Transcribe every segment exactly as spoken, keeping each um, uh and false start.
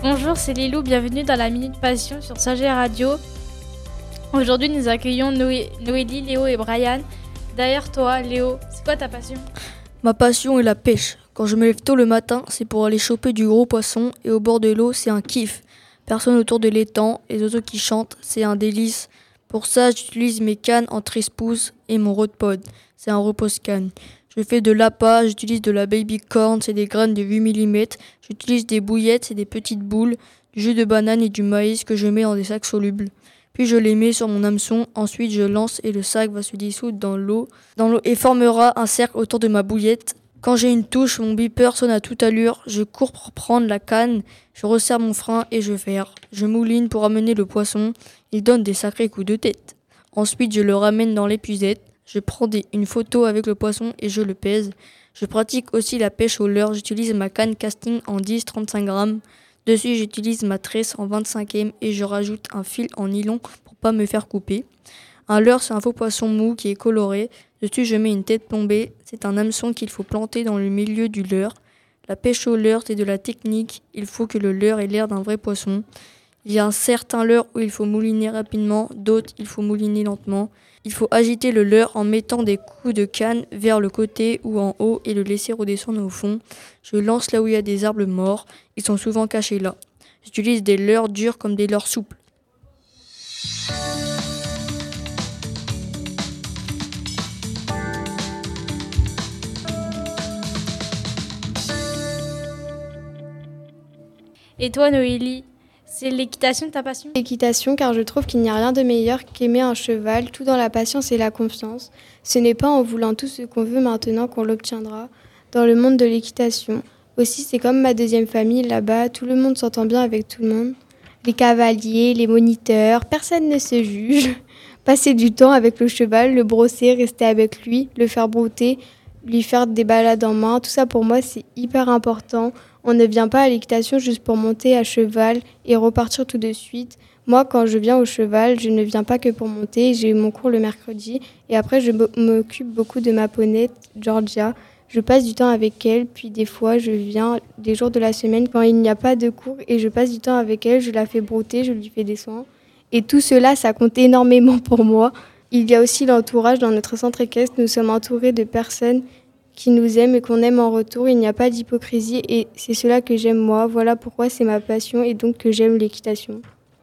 Bonjour, c'est Lilou, bienvenue dans la Minute Passion sur Sager Radio. Aujourd'hui, nous accueillons Noé, Noélie, Léo et Brian. Derrière toi, Léo, c'est quoi ta passion ? Ma passion est la pêche. Quand je me lève tôt le matin, c'est pour aller choper du gros poisson et au bord de l'eau, c'est un kiff. Personne autour de l'étang, les oiseaux qui chantent, c'est un délice. Pour ça, j'utilise mes cannes en treize pouces et mon Rodpod, c'est un repose-canne. Je fais de l'appât, j'utilise de la baby corn, c'est des graines de huit millimètres. J'utilise des bouillettes, c'est des petites boules, du jus de banane et du maïs que je mets dans des sacs solubles. Puis je les mets sur mon hameçon, ensuite je lance et le sac va se dissoudre dans l'eau, dans l'eau et formera un cercle autour de ma bouillette. Quand j'ai une touche, mon beeper sonne à toute allure, je cours pour prendre la canne, je resserre mon frein et je ferre. Je mouline pour amener le poisson, il donne des sacrés coups de tête. Ensuite je le ramène dans l'épuisette, je prends des, une photo avec le poisson et je le pèse. Je pratique aussi la pêche au leurre, j'utilise ma canne casting en dix à trente-cinq grammes. Dessus, j'utilise ma tresse en vingt-cinquième et je rajoute un fil en nylon pour pas me faire couper. Un leurre, c'est un faux poisson mou qui est coloré. Dessus, je mets une tête plombée. C'est un hameçon qu'il faut planter dans le milieu du leurre. La pêche au leurre, c'est de la technique. Il faut que le leurre ait l'air d'un vrai poisson. Il y a un certain leurre où il faut mouliner rapidement, d'autres, il faut mouliner lentement. Il faut agiter le leurre en mettant des coups de canne vers le côté ou en haut et le laisser redescendre au fond. Je lance là où il y a des arbres morts. Ils sont souvent cachés là. J'utilise des leurres durs comme des leurres souples. Et toi, Noélie, c'est l'équitation ta passion ? L'équitation, car je trouve qu'il n'y a rien de meilleur qu'aimer un cheval, tout dans la patience et la confiance. Ce n'est pas en voulant tout ce qu'on veut maintenant qu'on l'obtiendra dans le monde de l'équitation. Aussi, c'est comme ma deuxième famille, là-bas, tout le monde s'entend bien avec tout le monde. Les cavaliers, les moniteurs, personne ne se juge. Passer du temps avec le cheval, le brosser, rester avec lui, le faire brouter, lui faire des balades en main, tout ça pour moi c'est hyper important. On ne vient pas à l'équitation juste pour monter à cheval et repartir tout de suite. Moi, quand je viens au cheval, je ne viens pas que pour monter. J'ai eu mon cours le mercredi et après je m'occupe beaucoup de ma poney, Georgia. Je passe du temps avec elle, puis des fois je viens des jours de la semaine quand il n'y a pas de cours et je passe du temps avec elle, je la fais brouter, je lui fais des soins. Et tout cela, ça compte énormément pour moi. Il y a aussi l'entourage dans notre centre équestre. Nous sommes entourés de personnes qui nous aiment et qu'on aime en retour. Il n'y a pas d'hypocrisie et c'est cela que j'aime moi. Voilà pourquoi c'est ma passion et donc que j'aime l'équitation.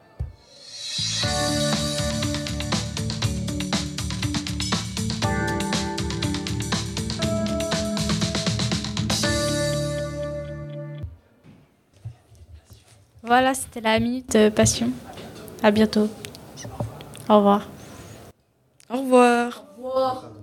Voilà, c'était la Minute Passion. À bientôt. Au revoir. Au revoir. Au revoir.